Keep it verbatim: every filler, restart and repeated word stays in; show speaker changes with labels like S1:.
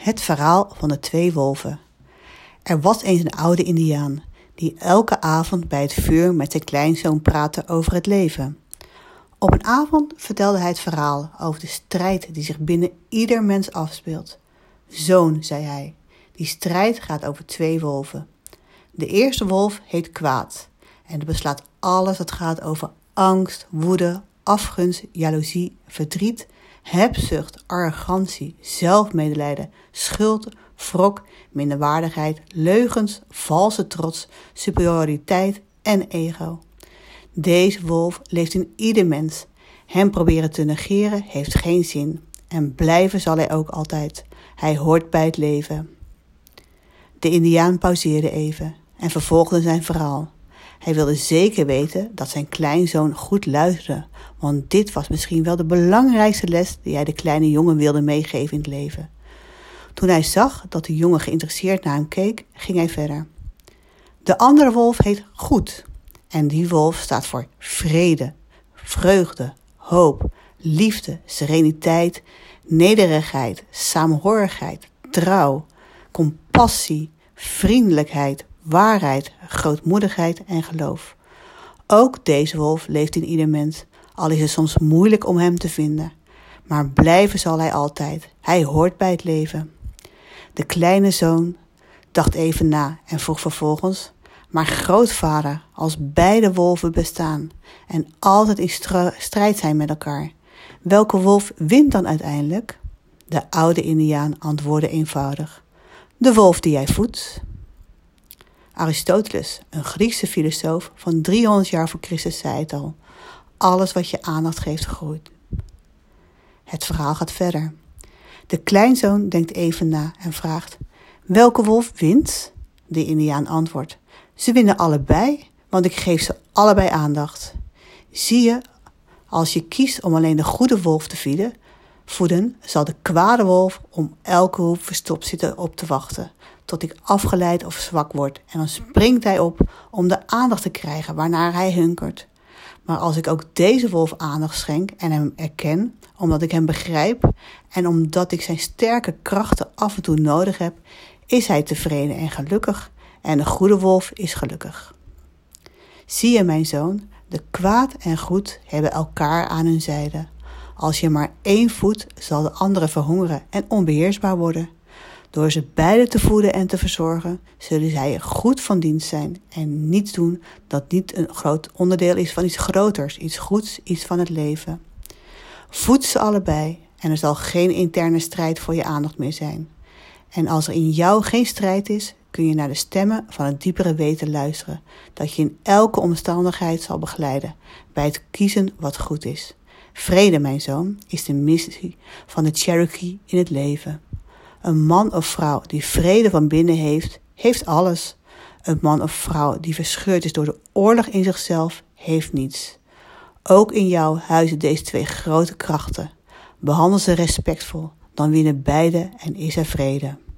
S1: Het verhaal van de twee wolven. Er was eens een oude Indiaan die elke avond bij het vuur met zijn kleinzoon praatte over het leven. Op een avond vertelde hij het verhaal over de strijd die zich binnen ieder mens afspeelt. Zoon, zei hij, die strijd gaat over twee wolven. De eerste wolf heet kwaad en het beslaat alles wat gaat over angst, woede, afgunst, jaloezie, verdriet, hebzucht, arrogantie, zelfmedelijden, schuld, wrok, minderwaardigheid, leugens, valse trots, superioriteit en ego. Deze wolf leeft in ieder mens. Hem proberen te negeren heeft geen zin en blijven zal hij ook altijd. Hij hoort bij het leven. De Indiaan pauzeerde even en vervolgde zijn verhaal. Hij wilde zeker weten dat zijn kleinzoon goed luisterde, want dit was misschien wel de belangrijkste les die hij de kleine jongen wilde meegeven in het leven. Toen hij zag dat de jongen geïnteresseerd naar hem keek, ging hij verder. De andere wolf heet goed en die wolf staat voor vrede, vreugde, hoop, liefde, sereniteit, nederigheid, saamhorigheid, trouw, compassie, vriendelijkheid, waarheid, grootmoedigheid en geloof. Ook deze wolf leeft in ieder mens, al is het soms moeilijk om hem te vinden. Maar blijven zal hij altijd. Hij hoort bij het leven. De kleine zoon dacht even na en vroeg vervolgens: maar grootvader, als beide wolven bestaan en altijd in stra- strijd zijn met elkaar, welke wolf wint dan uiteindelijk? De oude Indiaan antwoordde eenvoudig: de wolf die jij voedt. Aristoteles, een Griekse filosoof van driehonderd jaar voor Christus, zei het al: alles wat je aandacht geeft groeit. Het verhaal gaat verder. De kleinzoon denkt even na en vraagt: welke wolf wint? De Indiaan antwoordt: ze winnen allebei, want ik geef ze allebei aandacht. Zie je, als je kiest om alleen de goede wolf te voeden, voeden zal de kwade wolf om elke hoek verstopt zitten op te wachten, tot ik afgeleid of zwak word, en dan springt hij op om de aandacht te krijgen waarnaar hij hunkert. Maar als ik ook deze wolf aandacht schenk en hem erken, omdat ik hem begrijp en omdat ik zijn sterke krachten af en toe nodig heb, is hij tevreden en gelukkig en de goede wolf is gelukkig. Zie je, mijn zoon, de kwaad en goed hebben elkaar aan hun zijde. Als je maar één voedt, zal de andere verhongeren en onbeheersbaar worden. Door ze beide te voeden en te verzorgen, zullen zij je goed van dienst zijn en niets doen dat niet een groot onderdeel is van iets groters, iets goeds, iets van het leven. Voed ze allebei en er zal geen interne strijd voor je aandacht meer zijn. En als er in jou geen strijd is, kun je naar de stemmen van het diepere weten luisteren, dat je in elke omstandigheid zal begeleiden bij het kiezen wat goed is. Vrede, mijn zoon, is de missie van de Cherokee in het leven. Een man of vrouw die vrede van binnen heeft, heeft alles. Een man of vrouw die verscheurd is door de oorlog in zichzelf, heeft niets. Ook in jou huizen deze twee grote krachten. Behandel ze respectvol, dan winnen beide en is er vrede.